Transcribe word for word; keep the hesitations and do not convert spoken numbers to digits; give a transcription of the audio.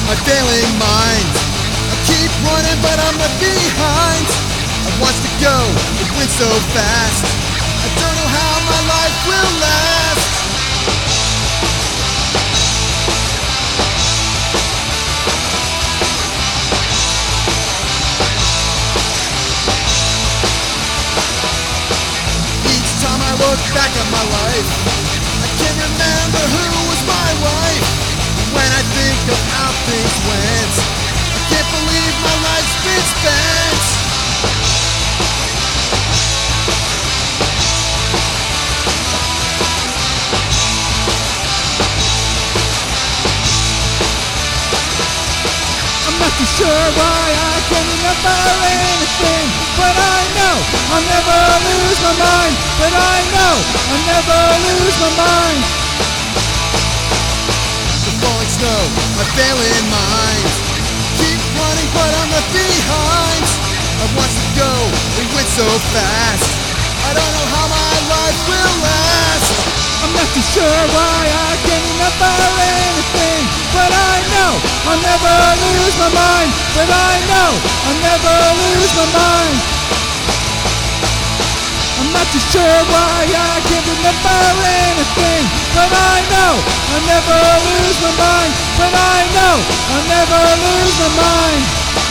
my failing mind. I keep running but I'm left behind. I want to go, it went so fast. I don't know how my life will last. Each time I look back at my life, I can't remember who was my wife. When I think of how things went, I can't believe my life's been spent. I'm not too sure why I can't remember anything, but I know I'll never lose my mind. But I know I'll never lose my mind. The falling snow, my failing mind. Keep running but I'm left behind. I want to go, it went so fast. I don't know how my life will last. I'm not too sure why I can't remember anything, but I know I'll never lose my mind. But I know I'll never lose my mind. I'm not too sure why I can't remember anything, but I know I'll never lose my mind. But I know I'll never lose my mind.